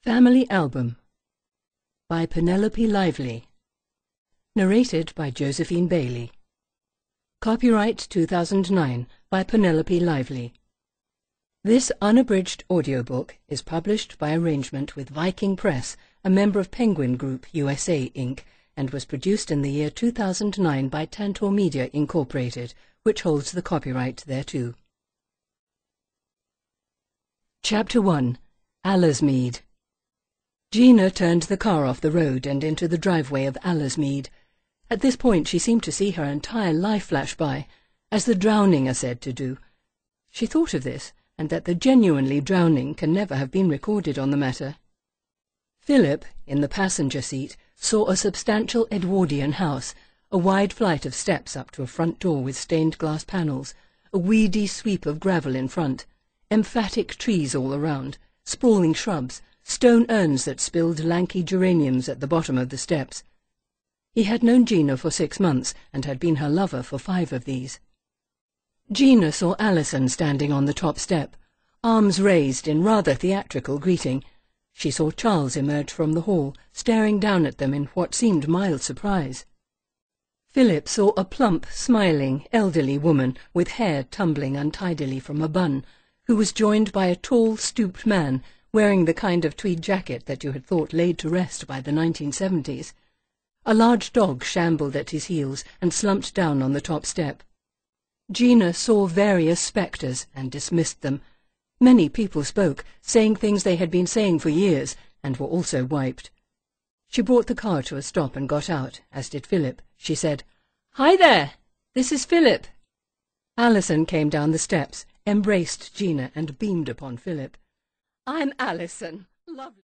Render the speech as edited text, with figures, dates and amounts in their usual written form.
Family Album by Penelope Lively. Narrated by Josephine Bailey. Copyright 2009 by Penelope Lively. This unabridged audiobook is published by arrangement with Viking Press, a member of Penguin Group USA, Inc., and was produced in the year 2009 by Tantor Media, Incorporated, which holds the copyright thereto. Chapter 1. Allersmead. Gina turned the car off the road and into the driveway of Allersmead. At this point she seemed to see her entire life flash by, as the drowning are said to do. She thought of this, and that the genuinely drowning can never have been recorded on the matter. Philip, in the passenger seat, saw a substantial Edwardian house, a wide flight of steps up to a front door with stained glass panels, a weedy sweep of gravel in front, emphatic trees all around, sprawling shrubs, stone urns that spilled lanky geraniums at the bottom of the steps. He had known Gina for 6 months and had been her lover for 5 of these. Gina saw Alison standing on the top step, arms raised in rather theatrical greeting. She saw Charles emerge from the hall, staring down at them in what seemed mild surprise. Philip saw a plump, smiling, elderly woman with hair tumbling untidily from a bun, who was joined by a tall, stooped man wearing the kind of tweed jacket that you had thought laid to rest by the 1970s. A large dog shambled at his heels and slumped down on the top step. Gina saw various spectres and dismissed them. Many people spoke, saying things they had been saying for years, and were also wiped. She brought the car to a stop and got out, as did Philip. She said, "Hi there! This is Philip." Alison came down the steps, embraced Gina, and beamed upon Philip. "I'm Alison. Lovely."